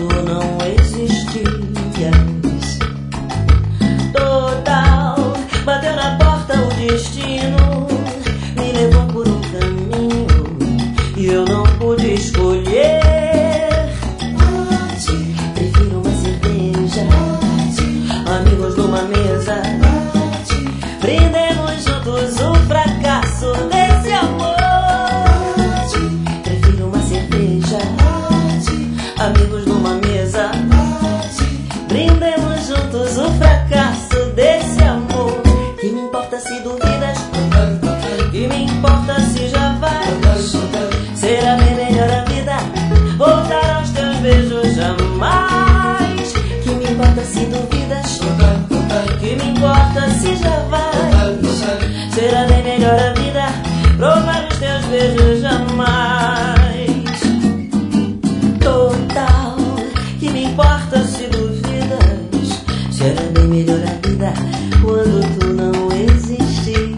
tu não existias. Total, bateu na porta o destino, me levou por um caminho e eu não pude escolher. Prefiro uma cerveja, amigos numa mesa, brindemos juntos o fracasso desse amor. Prefiro uma cerveja, amigos numa mesa, brindemos juntos o fracasso desse amor. Que me importa se duvidas, que me importa se já vais, será bem melhor a vida, voltar aos teus beijos jamais. Que me importa se duvidas, que me importa se já vais, será bem melhor a vida, provar os teus beijos jamais. Total, que me importa se duvidas, será bem melhor a vida quando tu não existias.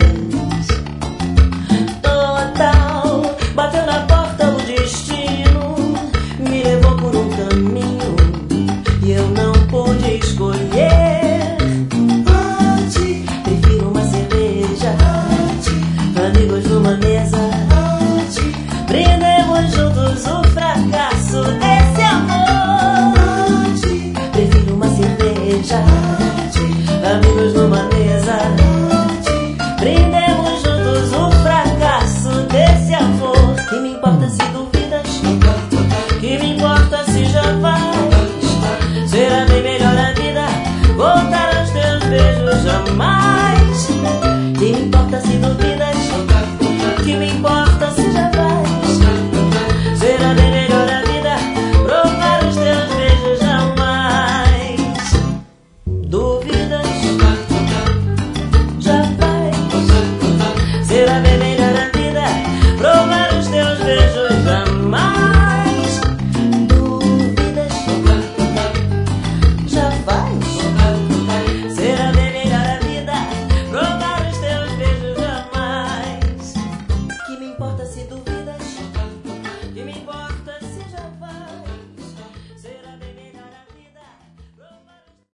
Total, bateu na porta o destino, me levou por um caminho e eu não pude escolher. Prefiro uma cerveja, amigos numa mesa, brindemos juntos o fracasso desse amor. Prefiro uma cerveja, amigos numa mesa, brindemos juntos o fracasso desse amor. Que me importa se duvidas, que me importa se já vais, será bem melhor a vida, voltar aos teus beijos jamais.